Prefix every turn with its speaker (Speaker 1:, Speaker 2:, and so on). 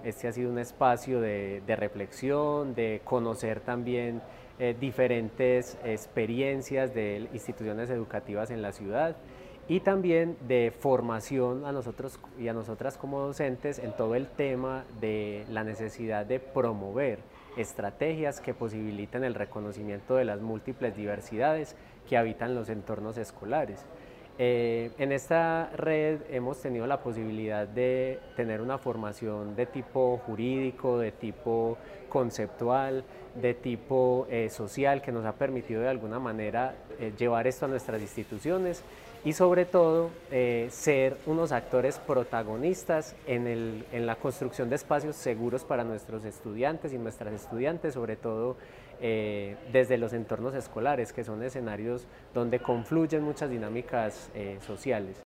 Speaker 1: Este ha sido un espacio de reflexión, de conocer también diferentes experiencias de instituciones educativas en la ciudad y también de formación a nosotros y a nosotras como docentes en todo el tema de la necesidad de promover estrategias que posibiliten el reconocimiento de las múltiples diversidades que habitan los entornos escolares. En esta red hemos tenido la posibilidad de tener una formación de tipo jurídico, de tipo conceptual, de tipo social, que nos ha permitido de alguna manera llevar esto a nuestras instituciones y sobre todo ser unos actores protagonistas en la construcción de espacios seguros para nuestros estudiantes y nuestras estudiantes, sobre todo desde los entornos escolares, que son escenarios donde confluyen muchas dinámicas sociales.